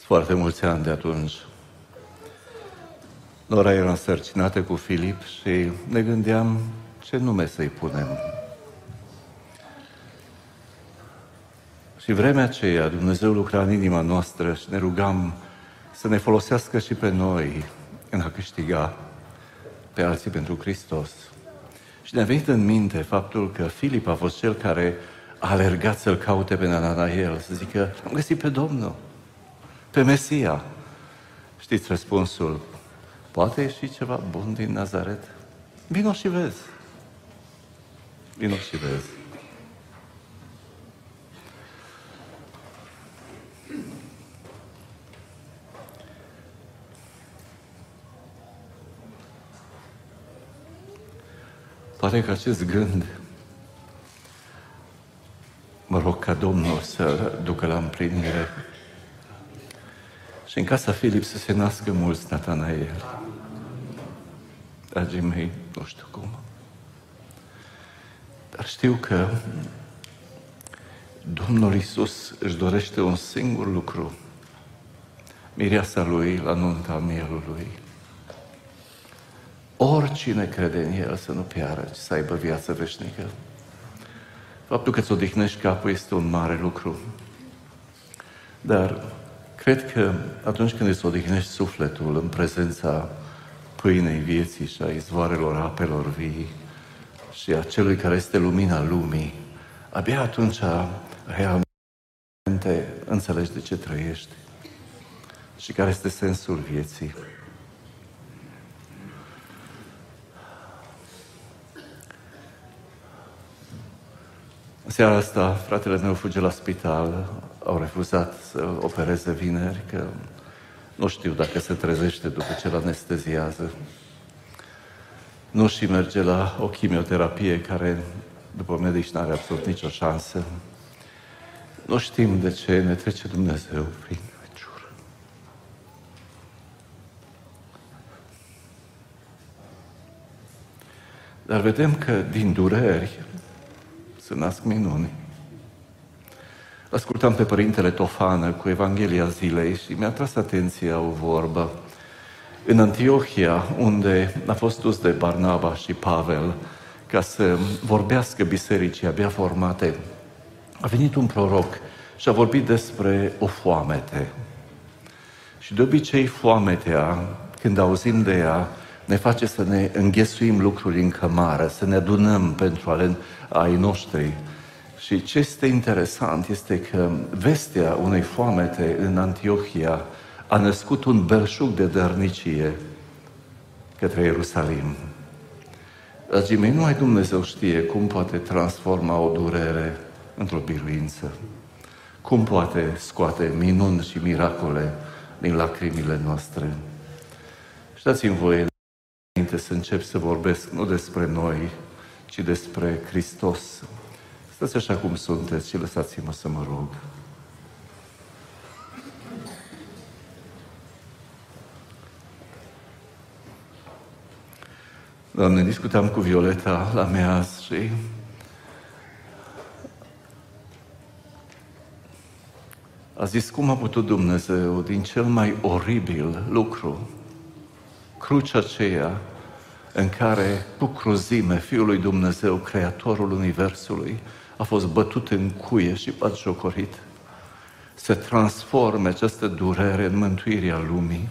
foarte mulți ani de atunci. Nora era însărcinată cu Filip și ne gândeam ce nume să-i punem. Și vremea aceea Dumnezeu lucra în inima noastră și ne rugam să ne folosească și pe noi în a câștiga pe alții pentru Hristos. Și ne-a venit în minte faptul că Filip a fost cel care a alergat să-l caute pe Natanael, să zică, am găsit pe Domnul, pe Mesia. Știți răspunsul? Poate ieși ceva bun din Nazaret? Vino și vezi. Vino și vezi. Poate că acest gând, mă rog ca Domnul să ducă la împlinire și în casa Filip să se nască mulți Natanael. Dragii mei, nu știu cum, dar știu că Domnul Iisus își dorește un singur lucru, mireasa Lui la nunta mielului. Oricine crede în El să nu piară, ci să aibă viață veșnică. Faptul că îți odihnești capul este un mare lucru. Dar cred că atunci când îți odihnești sufletul în prezența pâinei vieții și a izvoarelor apelor vii și a Celui care este lumina lumii, abia atunci realmente înțelegi de ce trăiești și care este sensul vieții. În seara asta, fratele meu fuge la spital, au refuzat să opereze vineri, că nu știu dacă se trezește după ce îl anesteziază. Nu și merge la o chimioterapie care, după medici, n-are absolut nicio șansă. Nu știm de ce ne trece Dumnezeu prin ciură. Dar vedem că din dureri se nasc minuni. Ascultam pe Părintele Tofană cu Evanghelia zilei și mi-a tras atenția o vorbă. În Antiohia, unde a fost dus de Barnaba și Pavel ca să vorbească bisericii abia formate, a venit un proroc și a vorbit despre o foamete. Și de obicei foametea, când auzim de ea, ne face să ne înghesuim lucruri în cămară, să ne adunăm pentru ai noștri. Și ce este interesant este că vestea unei foamete în Antiohia a născut un belșug de dărnicie către Ierusalim. Dragii mei, numai Dumnezeu știe cum poate transforma o durere într-o biruință. Cum poate scoate minuni și miracole din lacrimile noastre. Și dați-mi voie înainte să încep să vorbesc nu despre noi, ci despre Hristos. Stați așa cum sunteți și lăsați-mă să mă rog. Doamne, discutam cu Violeta la meaz și a zis cum a putut Dumnezeu din cel mai oribil lucru, crucea aceea în care cu cruzime Fiul lui Dumnezeu, Creatorul Universului, a fost bătut în cuie și batjocorit, să transforme această durere în mântuirea lumii.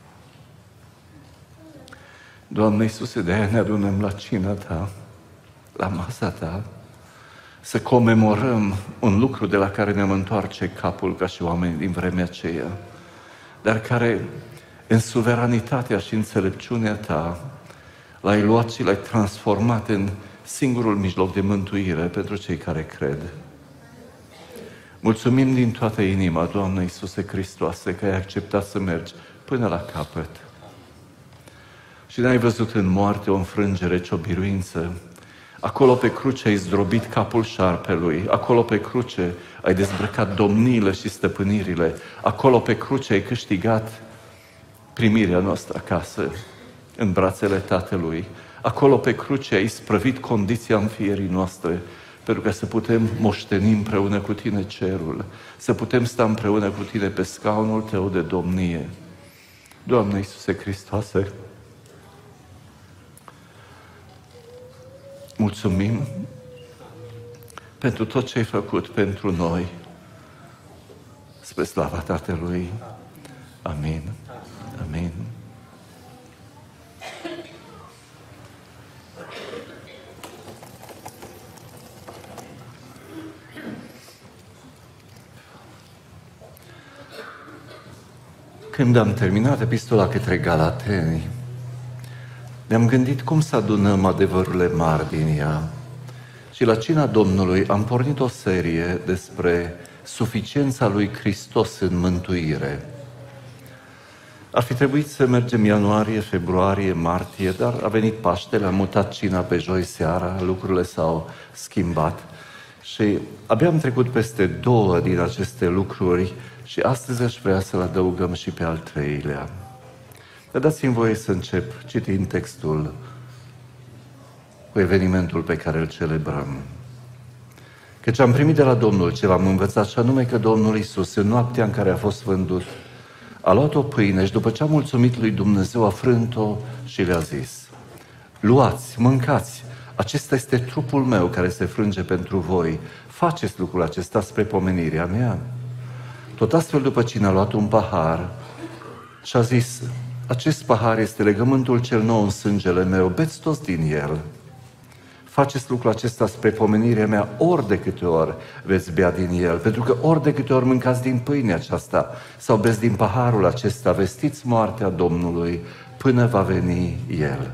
Doamne Iisuse, de-aia ne adunăm la cina Ta, la masa Ta, să comemorăm un lucru de la care ne-am întoarce capul ca și oameni din vremea aceea, dar care, în suveranitatea și înțelepciunea Ta, l-ai luat și l-ai transformat în singurul mijloc de mântuire pentru cei care cred. Mulțumim din toată inima, Doamne Iisuse Hristoase, că ai acceptat să mergi până la capăt. Și n-ai văzut în moarte o înfrângere, ci o biruință. Acolo pe cruce ai zdrobit capul șarpelui, acolo pe cruce ai dezbrăcat domniile și stăpânirile, acolo pe cruce ai câștigat primirea noastră acasă, în brațele Tatălui. Acolo pe cruce ai isprăvit condiția înfierii noastre pentru ca să putem moșteni împreună cu Tine cerul, să putem sta împreună cu Tine pe scaunul Tău de domnie. Doamne Iisuse Hristoase, mulțumim pentru tot ce ai făcut pentru noi, spre slava Tatălui. Amin. Amin. Când am terminat epistola către Galateni, ne-am gândit cum să adunăm adevărurile mari din ea. Și la cina Domnului am pornit o serie despre suficiența lui Hristos în mântuire. Ar fi trebuit să mergem ianuarie, februarie, martie, dar a venit Paștele, am mutat cina pe joi seara, lucrurile s-au schimbat. Și abia am trecut peste 2 din aceste lucruri și astăzi aș vrea să-l adăugăm și pe al 3-lea. Dar dați-mi voie să încep citind textul cu evenimentul pe care îl celebrăm. Căci am primit de la Domnul ce v-am învățat, și anume că Domnul Iisus, în noaptea în care a fost vândut, a luat o pâine și după ce a mulțumit lui Dumnezeu, a frânt-o și le-a zis: luați, mâncați, acesta este trupul meu care se frânge pentru voi. Faceți lucrul acesta spre pomenirea mea. Tot astfel, după cine a luat un pahar și a zis: acest pahar este legământul cel nou în sângele meu, beți toți din el. Faceți lucrul acesta spre pomenirea mea ori de câte ori veți bea din el, pentru că ori de câte ori mâncați din pâinea aceasta sau beți din paharul acesta, vestiți moartea Domnului până va veni El.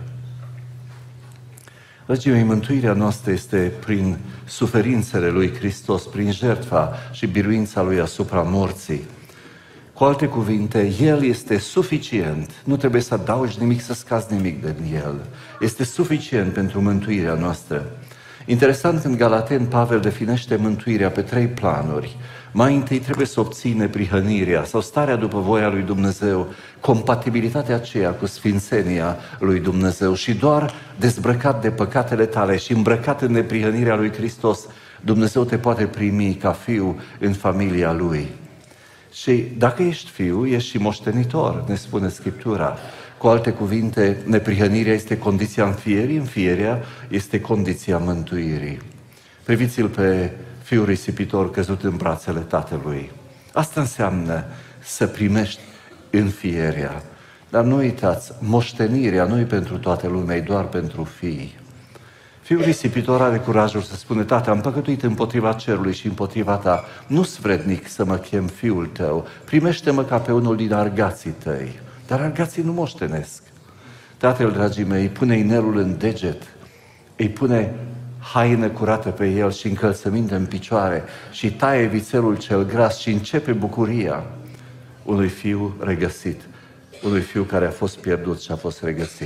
Dragii mei, mântuirea noastră este prin suferințele lui Hristos, prin jertfa și biruința Lui asupra morții. Cu alte cuvinte, El este suficient, nu trebuie să adaugi nimic, să scazi nimic din El. Este suficient pentru mântuirea noastră. Interesant, în Galateni, Pavel definește mântuirea pe 3 planuri. Mai întâi trebuie să obții neprihănirea sau starea după voia lui Dumnezeu, compatibilitatea aceea cu sfințenia lui Dumnezeu și doar dezbrăcat de păcatele tale și îmbrăcat în neprihănirea lui Hristos, Dumnezeu te poate primi ca fiu în familia Lui. Și dacă ești fiu, ești și moștenitor, ne spune Scriptura. Cu alte cuvinte, neprihănirea este condiția înfierii, înfierea este condiția mântuirii. Priviți-l pe fiul risipitor căzut în brațele tatălui. Asta înseamnă să primești înfierea. Dar nu uitați, moștenirea nu e pentru toată lumea, e doar pentru fii. Fiul risipitor are curajul să spune: tată, am păcătuit împotriva cerului și împotriva ta. Nu-s vrednic să mă chem fiul tău. Primește-mă ca pe unul din argații tăi. Dar argații nu moștenesc. Tatăl, dragii mei, pune inelul în deget, îi pune haină curată pe el și încălțăminte în picioare și taie vițelul cel gras și începe bucuria unui fiu regăsit, unui fiu care a fost pierdut și a fost regăsit.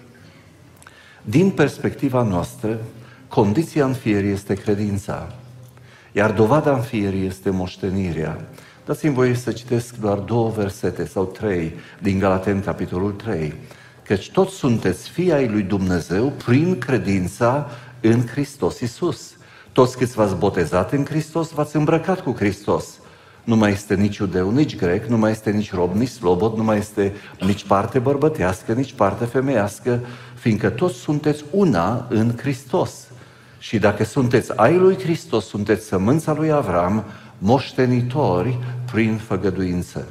Din perspectiva noastră, condiția înfierii este credința, iar dovada înfierii este moștenirea. Dați-mi voie să citesc doar 2 versete sau 3 din Galateni, capitolul 3. Căci toți sunteți fii ai lui Dumnezeu prin credința în Hristos Iisus. Toți câți v-ați botezat în Hristos, v-ați îmbrăcat cu Hristos. Nu mai este nici iudeu, nici grec, nu mai este nici rob, nici slobod, nu mai este nici parte bărbătească, nici parte femeiască, fiindcă toți sunteți una în Hristos. Și dacă sunteți ai lui Hristos, sunteți sămânța lui Avram, moștenitori prin făgăduință.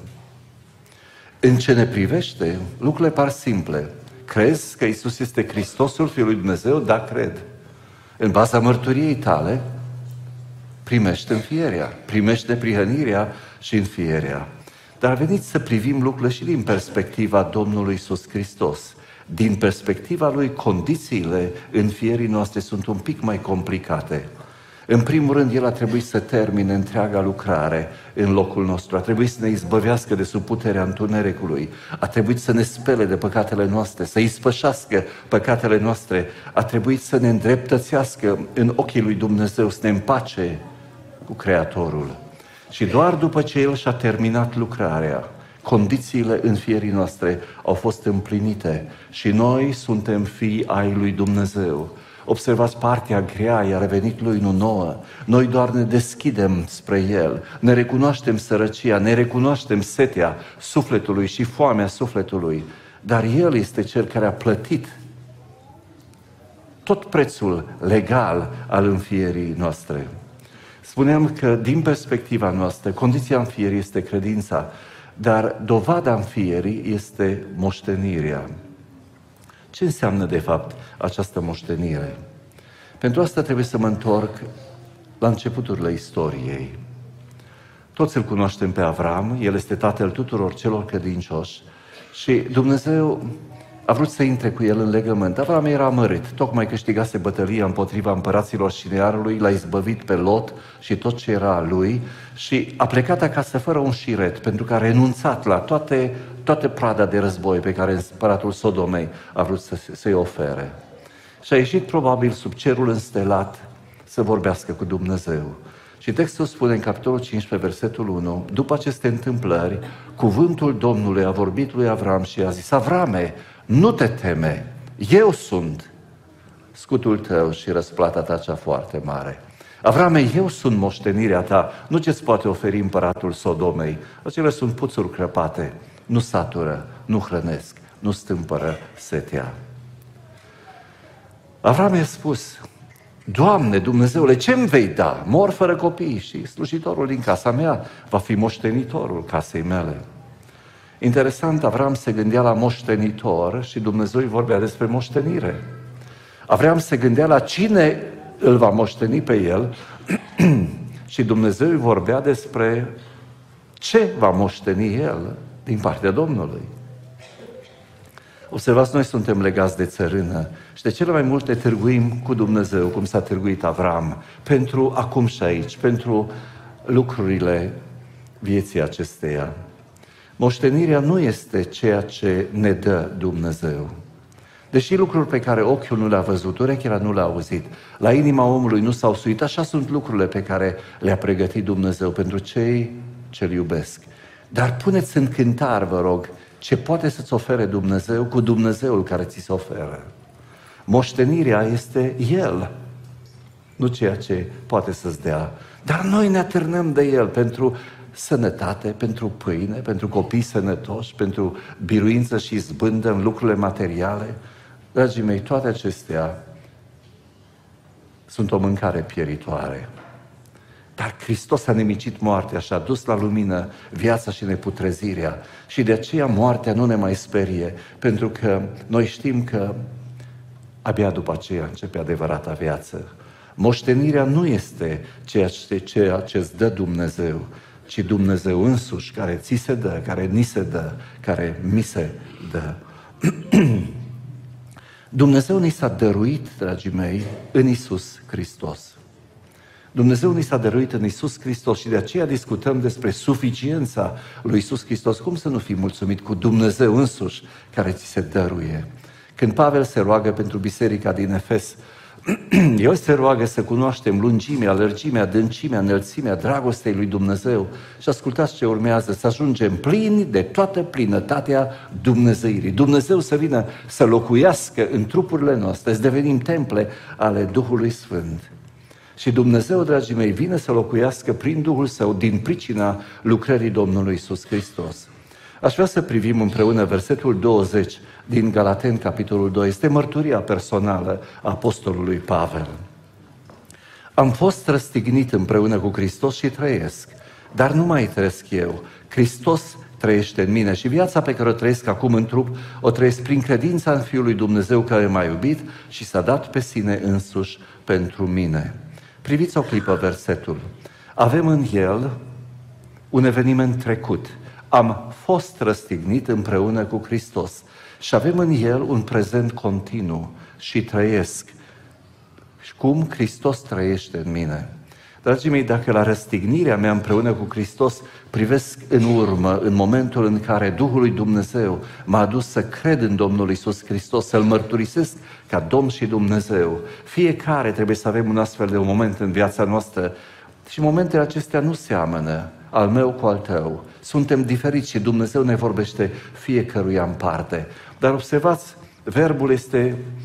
În ce ne privește, lucrurile par simple. Crezi că Iisus este Hristosul Fiul lui Dumnezeu? Da, cred. În baza mărturiei tale, primește înfierea, primește prihănirea și înfierea. Dar veniți să privim lucrurile și din perspectiva Domnului Iisus Hristos. Din perspectiva Lui, condițiile înfierii noastre sunt un pic mai complicate. În primul rând, El a trebuit să termine întreaga lucrare în locul nostru. A trebuit să ne izbăvească de sub puterea întunericului. A trebuit să ne spele de păcatele noastre, să ispășească păcatele noastre. A trebuit să ne îndreptățească în ochii lui Dumnezeu, să ne împace cu Creatorul. Și doar după ce El și-a terminat lucrarea, condițiile înfierii noastre au fost împlinite și noi suntem fii ai lui Dumnezeu. Observați, partea grea i-a revenit lui, nu nouă. Noi doar ne deschidem spre El, ne recunoaștem sărăcia, ne recunoaștem setea sufletului și foamea sufletului. Dar El este Cel care a plătit tot prețul legal al înfierii noastre. Spuneam că, din perspectiva noastră, condiția înfierii este credința, dar dovada înfierii este moștenirea. Ce înseamnă, de fapt, această moștenire? Pentru asta trebuie să mă întorc la începuturile istoriei. Toți îl cunoaștem pe Avram, el este tatăl tuturor celor credincioși și Dumnezeu a vrut să intre cu el în legământ. Avram era amărât, tocmai câștigase bătălia împotriva împăraților Șinearului, l-a izbăvit pe Lot și tot ce era a lui și a plecat acasă fără un șiret, pentru că a renunțat la toată prada de război pe care împăratul Sodomei a vrut să-i ofere. Și a ieșit probabil sub cerul înstelat să vorbească cu Dumnezeu. Și textul spune în capitolul 15, versetul 1, după aceste întâmplări, cuvântul Domnului a vorbit lui Avram și a zis, Avrame, nu te teme, eu sunt scutul tău și răsplata ta cea foarte mare. Avrame, eu sunt moștenirea ta, nu ce-ți poate oferi împăratul Sodomei. Acelea sunt puțuri crăpate, nu satură, nu hrănesc, nu stâmpără setea. Avram i-a spus, Doamne, Dumnezeule, ce-mi vei da? Mor fără copii și slujitorul din casa mea va fi moștenitorul casei mele. Interesant, Avram se gândea la moștenitor și Dumnezeu îi vorbea despre moștenire. Avram se gândea la cine îl va moșteni pe el și Dumnezeu îi vorbea despre ce va moșteni el din partea Domnului. Observați, noi suntem legați de țărână și de cele mai multe târguim cu Dumnezeu, cum s-a târguit Avram, pentru acum și aici, pentru lucrurile vieții acesteia. Moștenirea nu este ceea ce ne dă Dumnezeu. Deși lucruri pe care ochiul nu le-a văzut, urechea nu le-a auzit, la inima omului nu s-au suit, așa sunt lucrurile pe care le-a pregătit Dumnezeu pentru cei ce-L iubesc. Dar puneți în cântar, vă rog, ce poate să-ți ofere Dumnezeu cu Dumnezeul care ți se oferă. Moștenirea este El, nu ceea ce poate să-ți dea. Dar noi ne atârnăm de El pentru sănătate, pentru pâine, pentru copii sănătoși, pentru biruință și izbândă în lucrurile materiale. Dragii mei, toate acestea sunt o mâncare pieritoare. Dar Hristos a nimicit moartea și a dus la lumină viața și neputrezirea. Și de aceea moartea nu ne mai sperie, pentru că noi știm că abia după aceea începe adevărata viață. Moștenirea nu este ceea ce îți dă Dumnezeu, ci Dumnezeu însuși care ți se dă, care ni se dă, care mi se dă. Dumnezeu ni s-a dăruit, dragii mei, în Iisus Hristos. Dumnezeu ni s-a dăruit în Iisus Hristos și de aceea discutăm despre suficiența lui Iisus Hristos. Cum să nu fii mulțumit cu Dumnezeu însuși care ți se dăruie? Când Pavel se roagă pentru biserica din Efes, el se roagă să cunoaștem lungimea, lărgimea, adâncimea, înălțimea dragostei lui Dumnezeu. Și ascultați ce urmează, să ajungem plini de toată plinătatea Dumnezeirii. Dumnezeu să vină să locuiască în trupurile noastre, să devenim temple ale Duhului Sfânt. Și Dumnezeu, dragii mei, vine să locuiască prin Duhul Său din pricina lucrării Domnului Iisus Hristos. Aș vrea să privim împreună versetul 20 din Galateni, capitolul 2. Este mărturia personală a apostolului Pavel. Am fost răstignit împreună cu Hristos și trăiesc, dar nu mai trăiesc eu. Hristos trăiește în mine și viața pe care o trăiesc acum în trup, o trăiesc prin credința în Fiul lui Dumnezeu care m-a iubit și s-a dat pe sine însuși pentru mine. Priviți o clipă versetul. Avem în el un eveniment trecut. Am fost răstignit împreună cu Hristos și avem în el un prezent continuu și trăiesc. Și cum Hristos trăiește în mine. Dragii mei, dacă la răstignirea mea împreună cu Hristos privesc în urmă, în momentul în care Duhul lui Dumnezeu m-a adus să cred în Domnul Iisus Hristos, să-L mărturisesc ca Domn și Dumnezeu, fiecare trebuie să avem un astfel de moment în viața noastră și momentele acestea nu seamănă al meu cu al tău. Suntem diferiți și Dumnezeu ne vorbește fiecăruia în parte. Dar observați, verbul este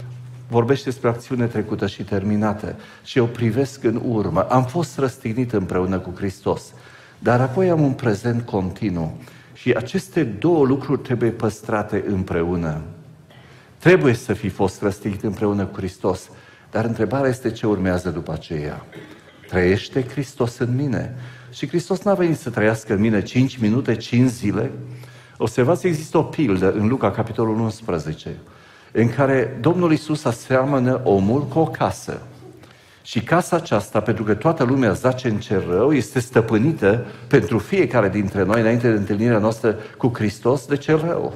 vorbește despre acțiune trecută și terminată și eu privesc în urmă. Am fost răstignit împreună cu Hristos, dar apoi am un prezent continuu și aceste două lucruri trebuie păstrate împreună. Trebuie să fi fost răstignit împreună cu Hristos, dar întrebarea este ce urmează după aceea. Trăiește Hristos în mine? Și Hristos n-a venit să trăiască în mine 5 minute, 5 zile. Observați, există o pildă în Luca, capitolul 11, în care Domnul Iisus aseamănă omul cu o casă. Și casa aceasta, pentru că toată lumea zace în cer rău, este stăpânită pentru fiecare dintre noi, înainte de întâlnirea noastră cu Hristos, de cel rău.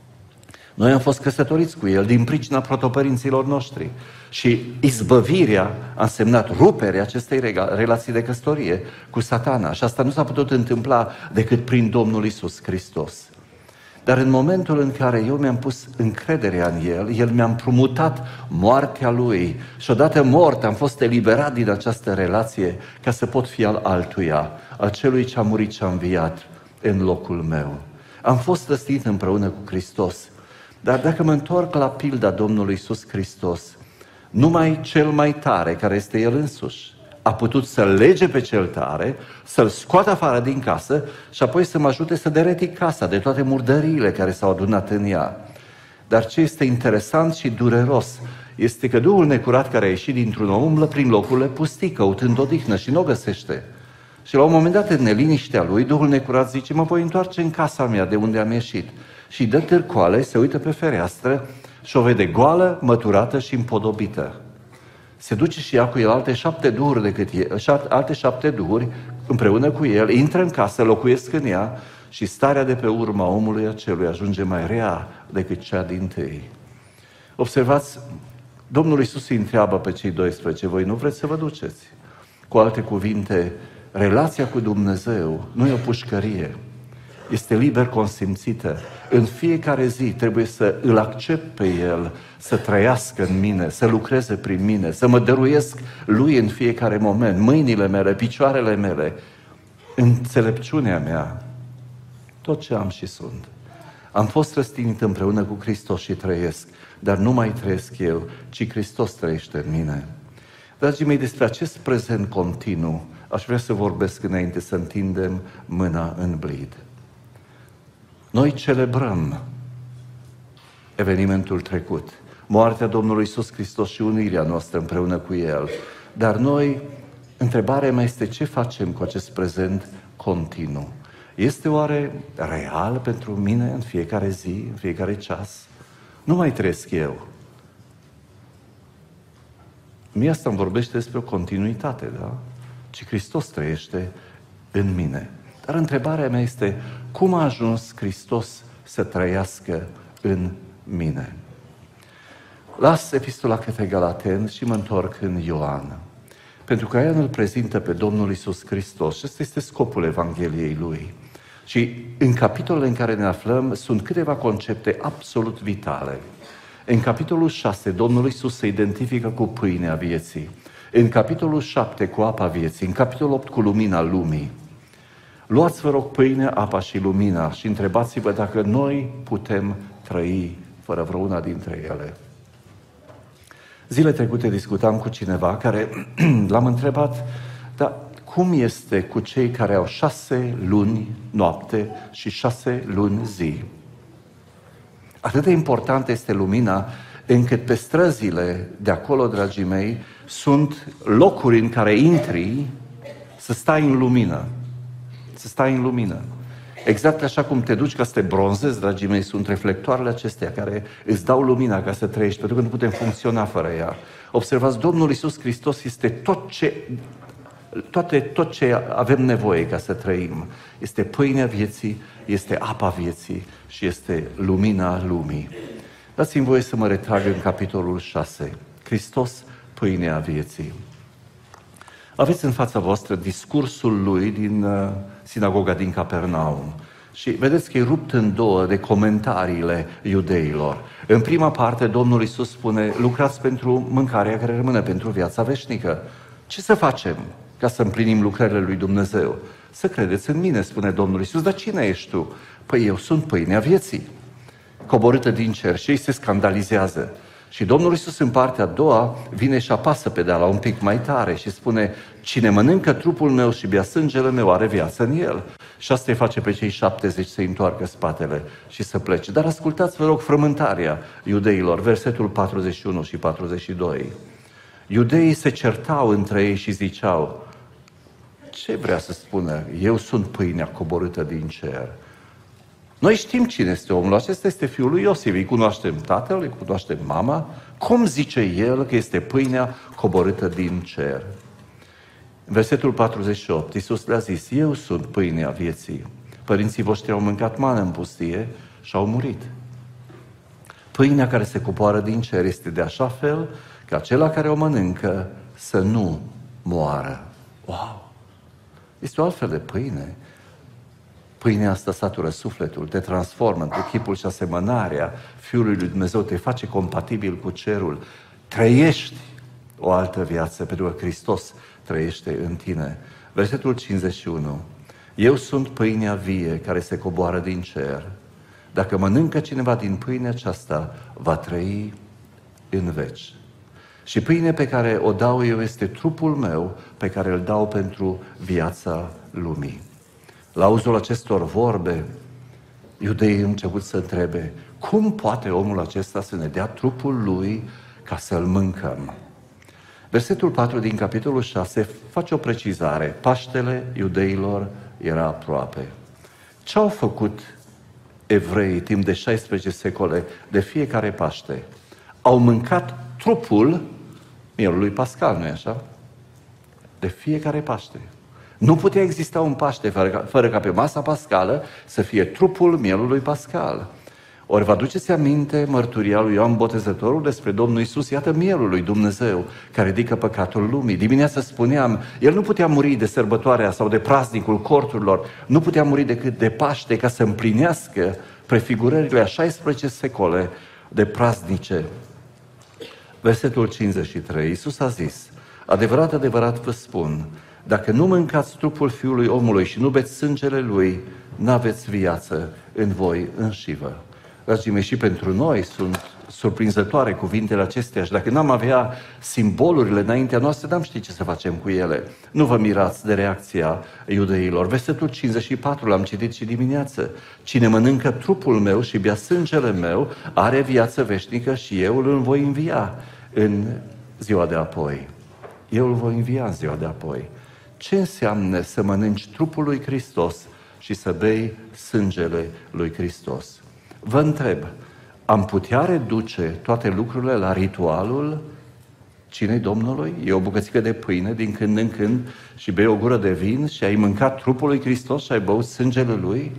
Noi am fost căsătoriți cu El din pricina protopărinților noștri. Și izbăvirea a însemnat ruperea acestei relații de căsătorie cu Satana. Și asta nu s-a putut întâmpla decât prin Domnul Iisus Hristos. Dar în momentul în care eu mi-am pus încrederea în El mi-a împrumutat moartea Lui. Și odată mort am fost eliberat din această relație ca să pot fi al altuia, al celui ce a murit și a înviat în locul meu. Am fost răstignit împreună cu Hristos. Dar dacă mă întorc la pilda Domnului Iisus Hristos, numai cel mai tare, care este El însuși, a putut să-l lege pe cel tare, să-l scoată afară din casă și apoi să mă ajute să deretic casa de toate murdăriile care s-au adunat în ea. Dar ce este interesant și dureros este că Duhul necurat care a ieșit dintr-un om umblă prin locurile pustii, căutând odihnă și nu o găsește. Și la un moment dat, în neliniștea lui, Duhul necurat zice: mă voi întoarce în casa mea de unde am ieșit. Și dă târcoale, se uită pe fereastră și o vede goală, măturată și împodobită. Se duce și ia cu el alte 7 duhuri decât el, alte 7 duhuri împreună cu el, intră în casă, locuiesc în ea și starea de pe urma omului acelui ajunge mai rea decât cea dintâi. Observați, Domnul Iisus îi întreabă pe cei 12: voi nu vreți să vă duceți? Cu alte cuvinte, relația cu Dumnezeu nu e o pușcărie, este liber consimțită. În fiecare zi trebuie să îl accept pe El, să trăiască în mine, să lucreze prin mine, să mă dăruiesc Lui în fiecare moment, mâinile mele, picioarele mele, înțelepciunea mea, tot ce am și sunt. Am fost răstignit împreună cu Hristos și trăiesc, dar nu mai trăiesc eu, ci Hristos trăiește în mine. Dragii mei, despre acest prezent continuu aș vrea să vorbesc înainte să întindem mâna în blid. Noi celebrăm evenimentul trecut, moartea Domnului Iisus Hristos și unirea noastră împreună cu El. Dar noi, întrebarea mea este: ce facem cu acest prezent continuu? Este oare real pentru mine în fiecare zi, în fiecare ceas? Nu mai trăiesc eu. Mie asta îmi vorbește despre o continuitate, da? Ci Hristos trăiește în mine. Dar întrebarea mea este: cum a ajuns Hristos să trăiască în mine? Las epistola către Galateni și mă întorc în Ioan. Pentru că ea îl prezintă pe Domnul Iisus Hristos și ăsta este scopul Evangheliei Lui. Și în capitolele în care ne aflăm sunt câteva concepte absolut vitale. În capitolul 6, Domnul Iisus se identifică cu pâinea vieții. În capitolul 7, cu apa vieții. În capitolul 8, cu lumina lumii. Luați, vă rog, pâinea, apa și lumina și întrebați-vă dacă noi putem trăi fără vreuna dintre ele. Zile trecute discutam cu cineva care l-am întrebat: dar cum este cu cei care au 6 luni noapte și 6 luni zi? Atât de importantă este lumina, încât pe străzile de acolo, dragii mei, sunt locuri în care intri să stai în lumină. Să stai în lumină. Exact așa cum te duci ca să te bronzezi, dragii mei, sunt reflectoarele acestea care îți dau lumina ca să trăiești, pentru că nu putem funcționa fără ea. Observați, Domnul Iisus Hristos este tot ce avem nevoie ca să trăim. Este pâinea vieții, este apa vieții și este lumina lumii. Dați-mi voie să mă retrag în capitolul 6. Hristos, pâinea vieții. Aveți în fața voastră discursul lui din sinagoga din Capernaum. Și vedeți că e rupt în două de comentariile iudeilor. În prima parte, Domnul Iisus spune: lucrați pentru mâncarea care rămâne pentru viața veșnică. Ce să facem ca să împlinim lucrările lui Dumnezeu? Să credeți în mine, spune Domnul Iisus. Dar cine ești tu? Păi eu sunt pâinea vieții, coborâtă din cer. Și ei se scandalizează. Și Domnul Iisus în partea a doua vine și apasă pedala un pic mai tare și spune: cine mănâncă trupul meu și bea sângele meu are viață în el. Și asta îi face pe cei 70 să-i întoarcă spatele și să plece. Dar ascultați, vă rog, frământarea iudeilor, versetul 41 și 42. Iudeii se certau între ei și ziceau: ce vrea să spună? Eu sunt pâinea coborâtă din cer. Noi știm cine este omul acesta, este fiul lui Iosif, îi cunoaștem tatăl, îi cunoaștem mama. Cum zice el că este pâinea coborâtă din cer? În versetul 48, Iisus le-a zis: eu sunt pâinea vieții. Părinții voștri au mâncat mană în pustie și au murit. Pâinea care se coboară din cer este de așa fel că acela care o mănâncă să nu moară. Wow! Este o altfel de pâine. Pâinea asta satură sufletul, te transformă într chipul și asemănarea Fiului lui Dumnezeu, te face compatibil cu cerul. Trăiești o altă viață, pentru că Hristos trăiește în tine. Versetul 51. Eu sunt pâinea vie care se coboară din cer. Dacă mănâncă cineva din pâinea aceasta, va trăi în veci. Și pâinea pe care o dau eu este trupul meu, pe care îl dau pentru viața lumii. La auzul acestor vorbe, iudeii au început să întrebe: cum poate omul acesta să ne dea trupul lui ca să-l mâncăm? Versetul 4 din capitolul 6 face o precizare. Paștele iudeilor era aproape. Ce au făcut evreii timp de 16 secole de fiecare Paște? Au mâncat trupul mielului pascal, nu-i așa? De fiecare Paște. Nu putea exista un Paște fără ca pe masa pascală să fie trupul mielului pascal. Ori vă aduceți aminte mărturia lui Ioan Botezătorul despre Domnul Iisus? Iată mielul lui Dumnezeu care ridică păcatul lumii. Dimineața spuneam, el nu putea muri de sărbătoarea sau de praznicul corturilor, nu putea muri decât de Paște ca să împlinească prefigurările a 16 secole de praznice. Versetul 53, Iisus a zis: adevărat, adevărat vă spun, dacă nu mâncați trupul Fiului omului și nu beți sângele Lui, n-aveți viață în voi înșivă. Dragii mei, și pentru noi sunt surprinzătoare cuvintele acestea și dacă n-am avea simbolurile înaintea noastră, n-am ști ce să facem cu ele. Nu vă mirați de reacția iudeilor. Versetul 54 l-am citit și dimineață. Cine mănâncă trupul meu și bea sângele meu are viață veșnică și eu îl voi învia în ziua de apoi. Eu îl voi învia în ziua de apoi. Ce înseamnă să mănânci trupul lui Hristos și să bei sângele lui Hristos? Vă întreb, am putea reduce toate lucrurile la ritualul cinei Domnului? E o bucățică de pâine din când în când și bei o gură de vin și ai mâncat trupul lui Hristos și ai băut sângele Lui?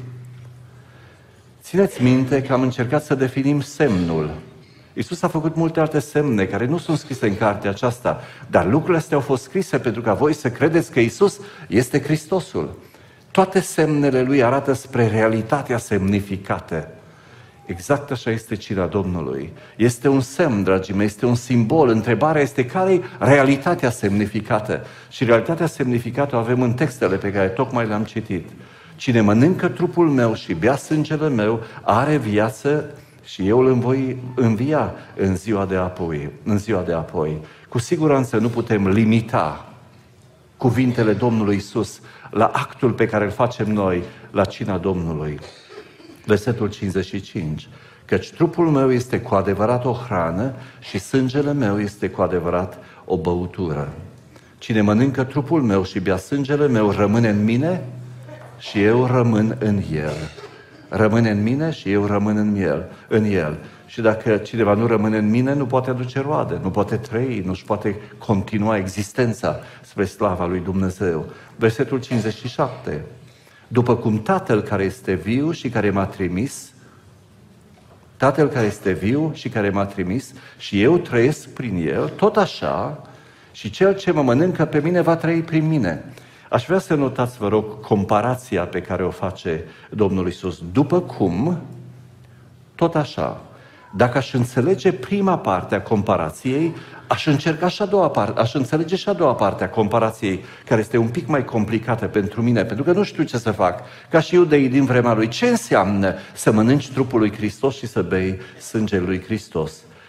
Țineți minte că am încercat să definim semnul. Iisus a făcut multe alte semne care nu sunt scrise în cartea aceasta, dar lucrurile astea au fost scrise pentru ca voi să credeți că Iisus este Hristosul. Toate semnele Lui arată spre realitatea semnificată. Exact așa este cina Domnului. Este un semn, dragii mei, este un simbol. Întrebarea este care e realitatea semnificată. Și realitatea semnificată o avem în textele pe care tocmai le-am citit. Cine mănâncă trupul meu și bea sângele meu are viață și eu îl voi învia în ziua de apoi. Cu siguranță nu putem limita cuvintele Domnului Iisus la actul pe care îl facem noi la cina Domnului. Versetul 55. Căci trupul meu este cu adevărat o hrană și sângele meu este cu adevărat o băutură. Cine mănâncă trupul meu și bea sângele meu rămâne în mine și eu rămân în el. Rămâne în mine și eu rămân în el. Și dacă cineva nu rămâne în mine, nu poate aduce roade, nu poate trăi, nu-și poate continua existența spre slava lui Dumnezeu. Versetul 57. După cum Tatăl care este viu și care m-a trimis, Tatăl care este viu și care m-a trimis și eu trăiesc prin el, tot așa și cel ce mă mănâncă pe mine va trăi prin mine. Aș vrea să notați, vă rog, comparația pe care o face Domnul Iisus. După cum, tot așa. Dacă aș înțelege prima parte a comparației, aș înțelege și a doua parte a comparației, care este un pic mai complicată pentru mine, pentru că nu știu ce să fac. Ca și iudeii din vremea lui, ce înseamnă să mănânci trupul lui Hristos și să bei sângele lui Hristos?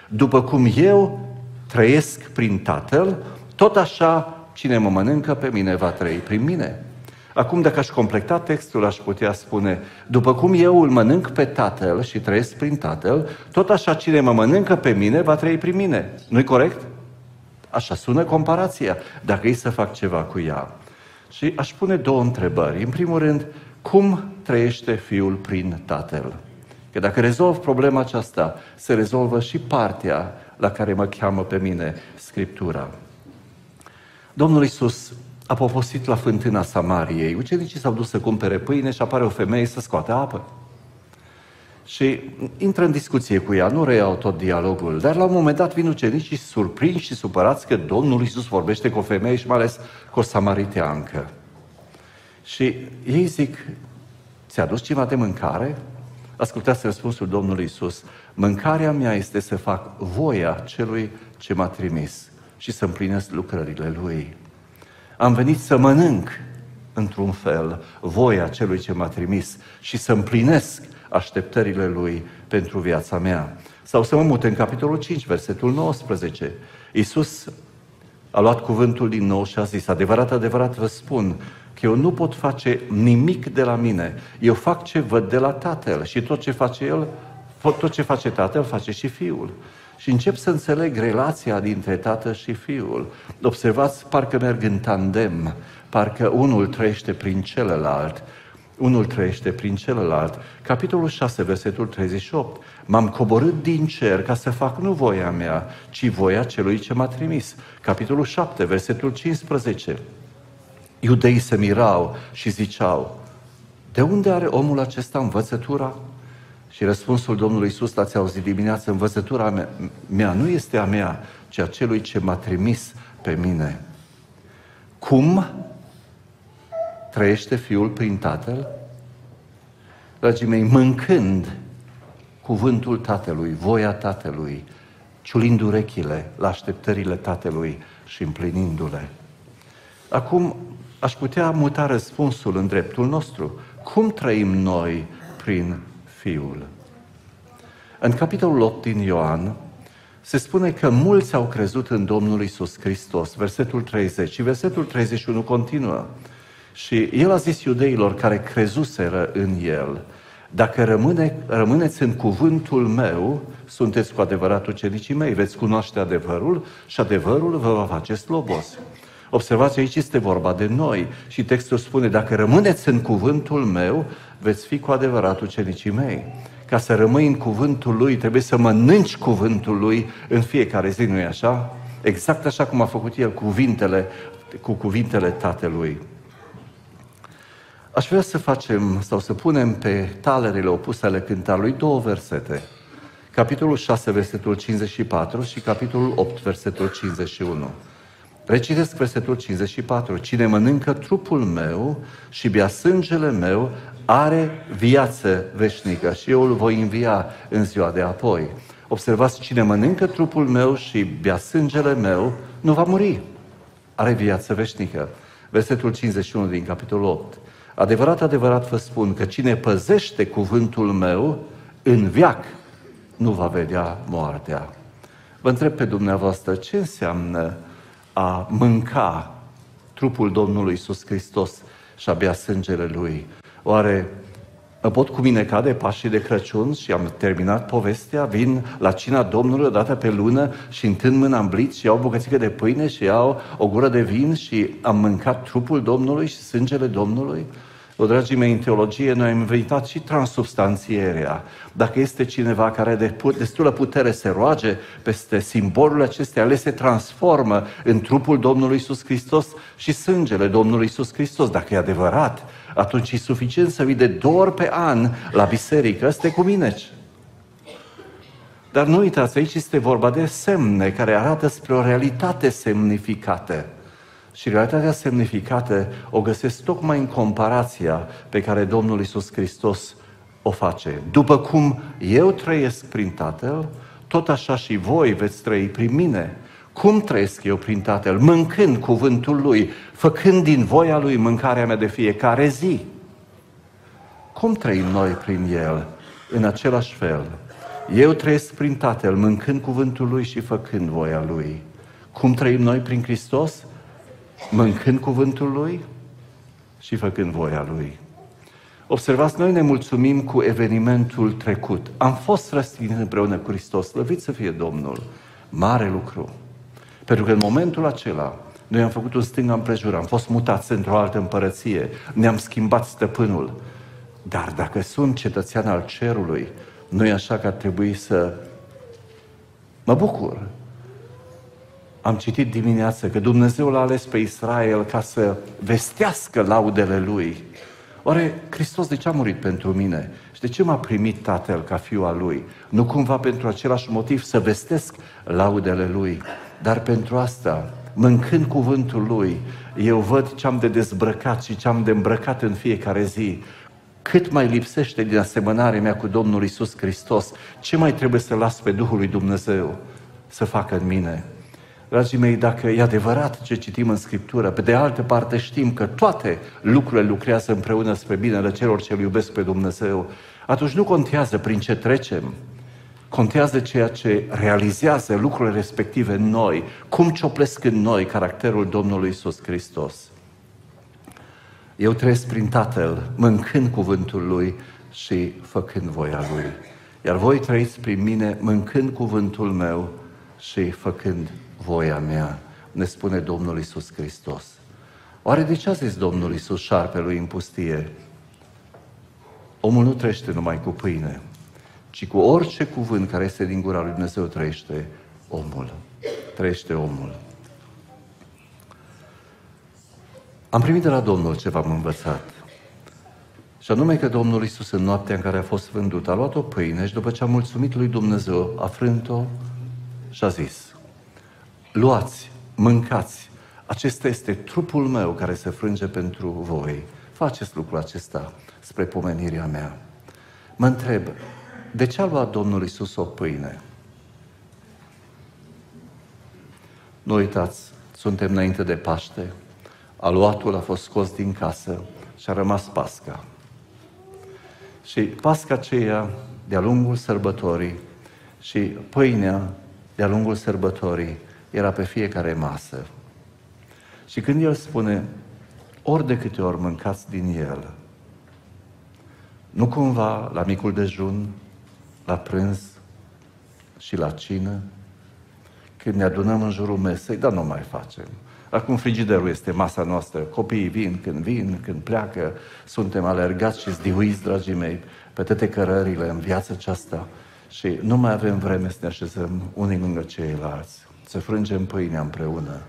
După cum eu trăiesc prin Tatăl, tot așa cine mă mănâncă pe mine va trăi prin mine. Acum, dacă aș completa textul, aș putea spune, după cum eu îl mănânc pe Tatăl și trăiesc prin Tatăl, tot așa cine mă mănâncă pe mine va trăi prin mine. Nu-i corect? Așa sună comparația, dacă e să fac ceva cu ea. Și aș pune două întrebări. În primul rând, cum trăiește Fiul prin Tatăl? Că dacă rezolv problema aceasta, se rezolvă și partea la care mă cheamă pe mine Scriptura. Domnul Iisus a poposit la fântâna Samariei. Ucenicii s-au dus să cumpere pâine și apare o femeie să scoate apă. Și intră în discuție cu ea, nu reiau tot dialogul, dar la un moment dat vin ucenicii surprinși și supărați că Domnul Iisus vorbește cu o femeie și mai ales cu o samariteancă. Și ei zic, ți-a dus ceva de mâncare? Ascultați răspunsul Domnului Iisus, mâncarea mea este să fac voia celui ce m-a trimis și să împlinesc lucrările Lui. Am venit să mănânc, într-un fel, voia celui ce m-a trimis și să împlinesc așteptările Lui pentru viața mea. Sau să mă mut în capitolul 5, versetul 19. Iisus a luat cuvântul din nou și a zis, adevărat, adevărat vă spun că eu nu pot face nimic de la mine. Eu fac ce văd de la Tatăl și tot ce face El, tot ce face Tatăl, face și Fiul. Și încep să înțeleg relația dintre Tatăl și Fiul. Observați, parcă merg în tandem, parcă unul trăiește prin celălalt. Unul trăiește prin celălalt. Capitolul 6, versetul 38. M-am coborât din cer ca să fac nu voia mea, ci voia celui ce m-a trimis. Capitolul 7, versetul 15. Iudeii se mirau și ziceau, de unde are omul acesta învățătura? Și răspunsul Domnului Iisus, l-ați auzit dimineață, învățătura mea nu este a mea, ci a celui ce m-a trimis pe mine. Cum trăiește Fiul prin Tatăl? Dragii mei, mâncând cuvântul Tatălui, voia Tatălui, ciulind urechile la așteptările Tatălui și împlinindu-le. Acum aș putea muta răspunsul în dreptul nostru. Cum trăim noi prin Fiul? În capitolul 8 din Ioan se spune că mulți au crezut în Domnul Iisus Hristos, versetul 30 și versetul 31 continuă. Și El a zis iudeilor care crezuseră în El, dacă rămâneți în cuvântul meu, sunteți cu adevărat ucenicii mei, veți cunoaște adevărul și adevărul vă va face slobos. Observați, aici este vorba de noi și textul spune, dacă rămâneți în cuvântul meu, veți fi cu adevărat ucenicii mei. Ca să rămâi în cuvântul Lui, trebuie să mănânci cuvântul Lui în fiecare zi, nu-i așa? Exact așa cum a făcut El cu cuvintele Tatălui. Aș vrea să facem sau să punem pe talerele opuse ale cântarului două versete. Capitolul 6, versetul 54 și capitolul 8, versetul 51. Recitesc versetul 54. Cine mănâncă trupul meu și bea sângele meu are viață veșnică și eu îl voi învia în ziua de apoi. Observați, cine mănâncă trupul meu și bea sângele meu nu va muri. Are viață veșnică. Versetul 51 din capitolul 8. Adevărat, adevărat vă spun că cine păzește cuvântul meu în veac nu va vedea moartea. Vă întreb pe dumneavoastră, ce înseamnă a mânca trupul Domnului Iisus Hristos și a bea sângele Lui? Oare pot cu mine cade Pașii de Crăciun și am terminat povestea, vin la cina Domnului o dată pe lună și întind mâna în bliț și iau o bucățică de pâine și iau o gură de vin și am mâncat trupul Domnului și sângele Domnului? Dragii mei, în teologie noi am inventat și transubstanțierea. Dacă este cineva care are destulă putere să roage peste simbolurile acestea, ele se transformă în trupul Domnului Iisus Hristos și sângele Domnului Iisus Hristos. Dacă e adevărat, atunci e suficient să vii de 2 ori pe an la biserică, să te cumineci. Dar nu uitați, aici este vorba de semne care arată spre o realitate semnificată. Și realitatea semnificată o găsesc tocmai în comparația pe care Domnul Iisus Hristos o face. După cum eu trăiesc prin Tatăl, tot așa și voi veți trăi prin mine. Cum trăiesc eu prin Tatăl? Mâncând cuvântul Lui, făcând din voia Lui mâncarea mea de fiecare zi. Cum trăim noi prin El? În același fel. Eu trăiesc prin Tatăl, mâncând cuvântul Lui și făcând voia Lui. Cum trăim noi prin Hristos? Mâncând cuvântul Lui și făcând voia Lui. Observați, noi ne mulțumim cu evenimentul trecut. Am fost răstigniți împreună cu Hristos, slăvit să fie Domnul. Mare lucru. Pentru că în momentul acela, noi am făcut un stânga împrejur, am fost mutați într-o altă împărăție, ne-am schimbat stăpânul. Dar dacă sunt cetățean al cerului, nu e așa că ar trebui să mă bucur. Am citit dimineață că Dumnezeu l-a ales pe Israel ca să vestească laudele Lui. Oare Hristos de ce a murit pentru mine? Și de ce m-a primit Tatăl ca fiu al Lui? Nu cumva pentru același motiv să vestesc laudele Lui, dar pentru asta, mâncând cuvântul Lui, eu văd ce am de dezbrăcat și ce am de îmbrăcat în fiecare zi. Cât mai lipsește din asemănarea mea cu Domnul Iisus Hristos, ce mai trebuie să las pe Duhul lui Dumnezeu să facă în mine? Dragii mei, dacă e adevărat ce citim în Scriptură, pe de altă parte știm că toate lucrurile lucrează împreună spre binele celor ce îl iubesc pe Dumnezeu, atunci nu contează prin ce trecem, contează ceea ce realizează lucrurile respective în noi, cum cioplesc în noi caracterul Domnului Iisus Hristos. Eu trăiesc prin Tatăl, mâncând cuvântul Lui și făcând voia Lui. Iar voi trăiți prin mine, mâncând cuvântul meu și făcând voia mea, ne spune Domnul Iisus Hristos. Oare de ce a zis Domnul Iisus șarpelui în pustie? Omul nu trăiește numai cu pâine, ci cu orice cuvânt care este din gura lui Dumnezeu trăiește omul. Trăiește omul. Am primit de la Domnul ce v-am învățat. Și anume că Domnul Iisus în noaptea în care a fost vândut a luat o pâine și după ce a mulțumit lui Dumnezeu a frânt-o și a zis: luați, mâncați, acesta este trupul meu care se frânge pentru voi. Faceți lucrul acesta spre pomenirea mea. Mă întreb, de ce a luat Domnul Iisus o pâine? Nu uitați, suntem înainte de Paște, aluatul a fost scos din casă și a rămas Pasca. Și Pasca aceea, de-a lungul sărbătorii, și pâinea, de-a lungul sărbătorii, era pe fiecare masă. Și când El spune, ori de câte ori mâncați din El, nu cumva la micul dejun, la prânz și la cină, când ne adunăm în jurul mesei, dar nu mai facem. Acum frigiderul este masa noastră, copiii vin, când pleacă, suntem alergați și zdiuiți, dragii mei, pe toate cărările în viața aceasta și nu mai avem vreme să ne așezăm unii lângă ceilalți, să frângem pâinea împreună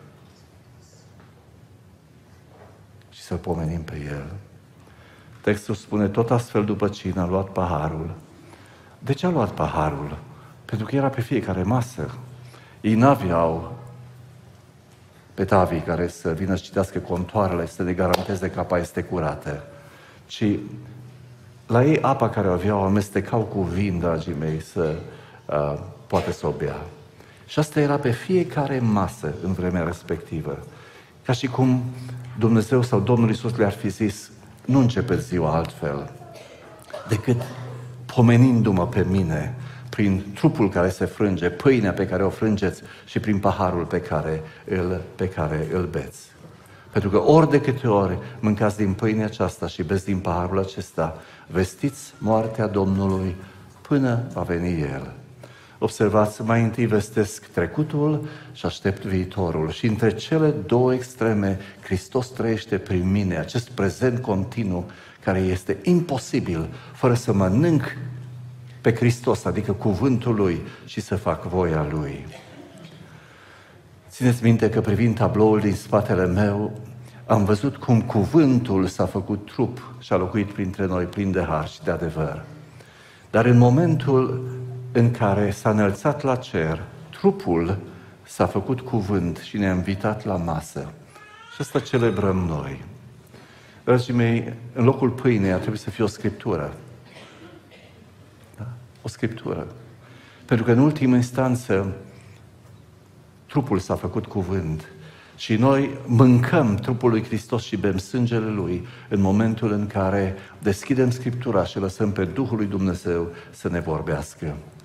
și să-L pomenim pe El. Textul spune, tot astfel după cină a luat paharul. De ce a luat paharul? Pentru că era pe fiecare masă. Ei n-aveau pe tavii care să vină să citească contoarele, să ne garanteze că apa este curată, ci la ei apa care o aveau amestecau cu vin, dragii mei, să poate să o bea. Și asta era pe fiecare masă în vremea respectivă. Ca și cum Dumnezeu sau Domnul Iisus le-ar fi zis, nu începeți ziua altfel decât pomenindu-mă pe mine prin trupul care se frânge, pâinea pe care o frângeți și prin paharul pe care îl beți. Pentru că ori de câte ori mâncați din pâinea aceasta și beți din paharul acesta, vestiți moartea Domnului până va veni El. Observați, mai întâi vestesc trecutul și aștept viitorul. Și între cele două extreme, Hristos trăiește prin mine, acest prezent continuu care este imposibil fără să mănânc pe Hristos, adică cuvântul Lui, și să fac voia Lui. Țineți minte că privind tabloul din spatele meu, am văzut cum cuvântul s-a făcut trup și a locuit printre noi plin de har și de adevăr. Dar în momentul în care s-a înălțat la cer, trupul s-a făcut cuvânt și ne-a invitat la masă. Și asta celebrăm noi. Dragii mei, în locul pâinei ar trebui să fie o scriptură. Da? O scriptură. Pentru că în ultimă instanță trupul s-a făcut cuvânt și noi mâncăm trupul lui Hristos și bem sângele Lui în momentul în care deschidem Scriptura și lăsăm pe Duhul lui Dumnezeu să ne vorbească.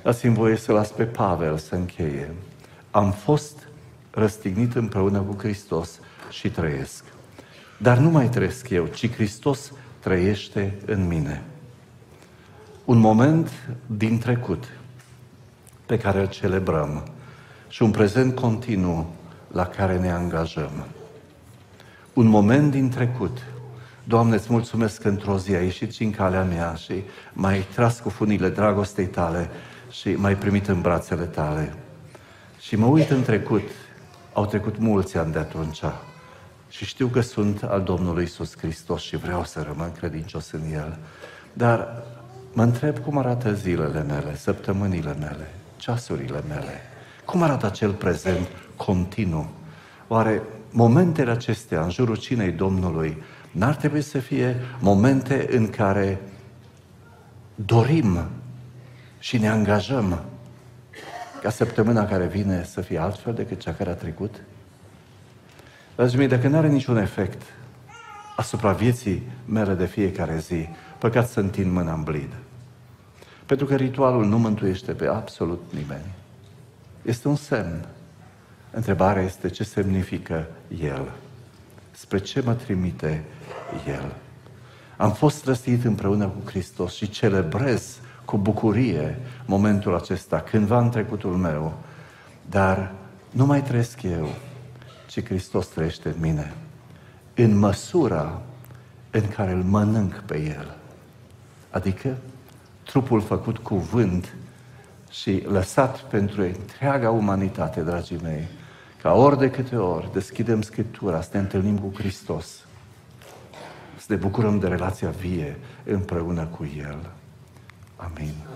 Dați-mi voie să las pe Pavel să încheie. Am fost răstignit împreună cu Hristos și trăiesc. Dar nu mai trăiesc eu, ci Hristos trăiește în mine. Un moment din trecut pe care îl celebrăm și un prezent continuu la care ne angajăm. Un moment din trecut. Doamne, îți mulțumesc că într-o zi ai ieșit și în calea mea și m-ai tras cu funile dragostei tale și m-ai primit în brațele tale. Și mă uit în trecut, au trecut mulți ani de atunci și știu că sunt al Domnului Iisus Hristos și vreau să rămân credincios în El. Dar mă întreb cum arată zilele mele, săptămânile mele, ceasurile mele. Cum arată acel prezent continuu? Oare momentele acestea în jurul cinei Domnului n-ar trebui să fie momente în care dorim și ne angajăm ca săptămâna care vine să fie altfel decât cea care a trecut? Dragii mei, dacă nu are niciun efect asupra vieții mele de fiecare zi, păcat să întind mâna în blid. Pentru că ritualul nu mântuiește pe absolut nimeni. Este un semn. Întrebarea este ce semnifică El. Spre ce mă trimite El? Am fost răstignit împreună cu Hristos și celebrez cu bucurie momentul acesta, cândva în trecutul meu. Dar nu mai trăiesc eu, ci Hristos trăiește în mine. În măsura în care îl mănânc pe El. Adică trupul făcut cuvânt și lăsat pentru întreaga umanitate, dragii mei, ca ori de câte ori deschidem Scriptura, să ne întâlnim cu Hristos, să ne bucurăm de relația vie împreună cu El. Amin.